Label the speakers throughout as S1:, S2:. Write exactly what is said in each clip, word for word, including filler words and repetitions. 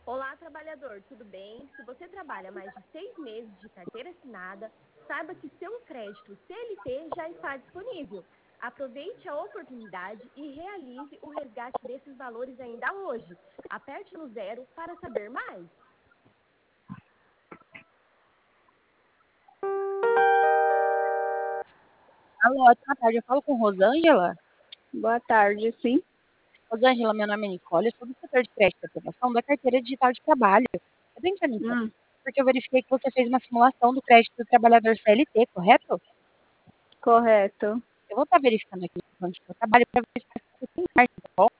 S1: Olá, trabalhador, tudo bem? Se você trabalha mais de seis meses de carteira assinada, saiba que seu crédito C L T já está disponível. Aproveite a oportunidade e realize o resgate desses valores ainda hoje. Aperte no zero para saber mais.
S2: Alô, ótima tarde. Eu falo com Rosângela.
S3: Boa tarde, sim.
S2: Rosângela, meu nome é Nicole, eu sou do setor de crédito e aprovação da carteira digital de trabalho. Eu tô entrando em contato
S3: Hum,
S2: porque eu verifiquei que você fez uma simulação do crédito do trabalhador C L T, correto?
S3: correto.
S2: Eu vou estar verificando aqui onde eu trabalho para ver se você tem margem, tá bom?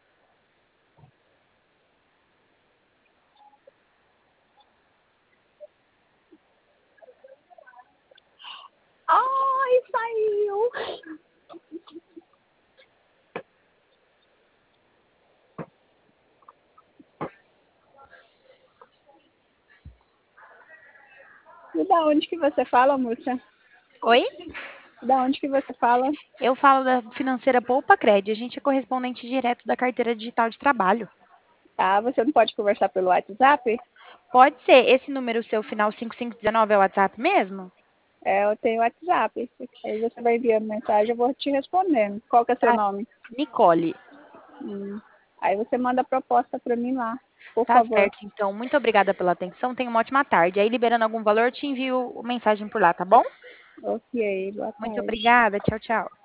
S3: Ai, saiu! E da onde que você fala, moça?
S2: Oi?
S3: Da onde que você fala?
S2: Eu falo da financeira Poupa Cred. A gente é correspondente direto da carteira digital de trabalho.
S3: Tá, você não pode conversar pelo WhatsApp?
S2: Pode ser. Esse número seu, final cinco cinco um nove, é o WhatsApp mesmo?
S3: É, eu tenho WhatsApp. Aí você vai enviando mensagem, eu vou te respondendo. Qual que é seu
S2: Tá.
S3: nome?
S2: Nicole.
S3: Hum. Aí você manda a proposta para mim lá, por
S2: Tá
S3: favor.
S2: certo, então. Muito obrigada pela atenção. Tenha uma ótima tarde. Aí, liberando algum valor, eu te envio mensagem por lá, tá bom?
S3: Ok, boa
S2: Muito
S3: tarde.
S2: obrigada. Tchau, tchau.